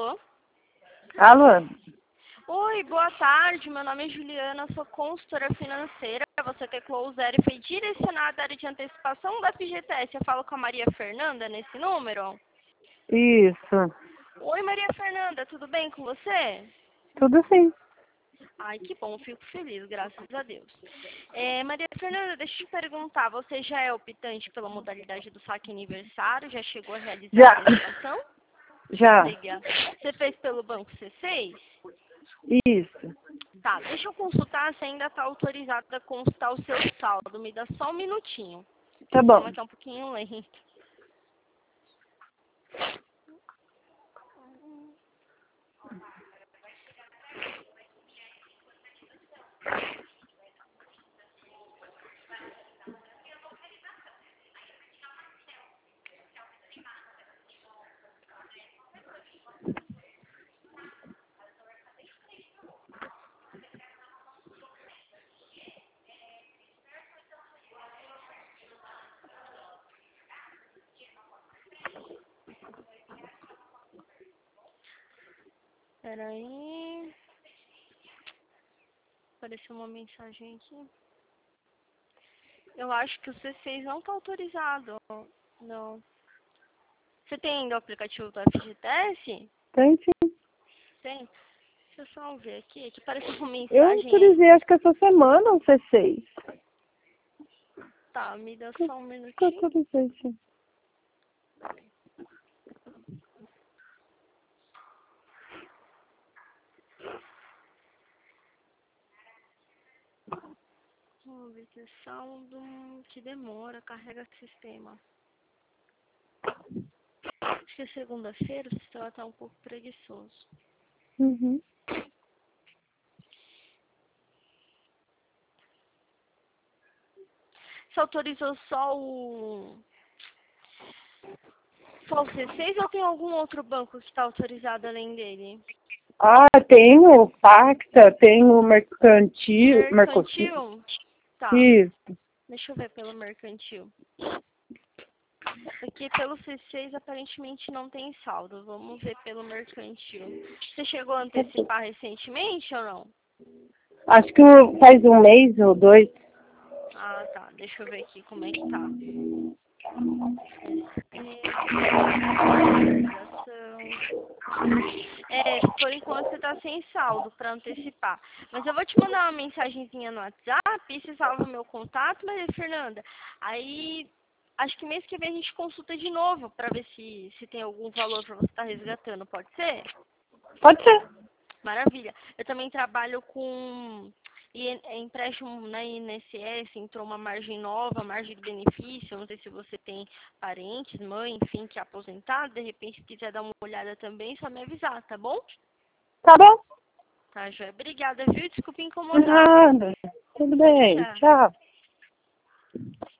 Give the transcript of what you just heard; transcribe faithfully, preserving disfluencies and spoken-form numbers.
Alô? Alô? Oi, boa tarde. Meu nome é Juliana, sou consultora financeira. Você que é closer e foi direcionada à área de antecipação da F G T S. Eu falo com a Maria Fernanda nesse número? Isso. Oi, Maria Fernanda, tudo bem com você? Tudo sim. Ai, que bom, fico feliz, graças a Deus. É, Maria Fernanda, deixa eu te perguntar, você já é optante pela modalidade do saque aniversário? Já chegou a realizar Já. a antecipação? Já. Legal. Você fez pelo Banco C seis? Isso. Tá, deixa eu consultar se ainda está autorizada a consultar o seu saldo. Me dá só um minutinho. Tá O bom. sistema aqui é um pouquinho lento. Peraí. Apareceu uma mensagem aqui. Eu acho que o C seis não está autorizado. Não. Você tem ainda o aplicativo do F G T S? Tem sim. Tem? Deixa eu só ver aqui. Aqui apareceu uma Eu mensagem. autorizei acho que essa semana o C seis. Tá, me dá só um Acho que eu minutinho. autorizei sim. Vamos ver que saldo que demora, carrega sistema. Acho que é segunda-feira, o sistema está um pouco preguiçoso. Uhum. Você autorizou só o... Só o C seis ou tem algum outro banco que está autorizado além dele? Ah, tem o Pacta, tem o Mercantil. Mercosul. Mercantil? Tá, Isso. deixa eu ver pelo Mercantil. Aqui pelo C seis aparentemente não tem saldo. Vamos ver pelo Mercantil. Você chegou a antecipar recentemente ou não? Acho que faz um mês ou dois. Ah, tá. Deixa eu ver aqui como é que tá. É, por enquanto você tá sem saldo para antecipar. Mas eu vou te mandar uma mensagenzinha no WhatsApp, e você salva o meu contato, Maria Fernanda. Aí, acho que mês que vem a gente consulta de novo para ver se, se tem algum valor para você estar resgatando. Pode ser? Pode ser. Maravilha. Eu também trabalho com I- empréstimo na I N S S, entrou uma margem nova, margem de benefício. Não sei se você tem parentes, mãe, enfim, que é aposentado. De repente, se quiser dar uma olhada também, só me avisar, tá bom? Tá bom? Tá, Joia. Obrigada, viu? Desculpa incomodar. Nada. Tudo bem. Tchau. Tchau.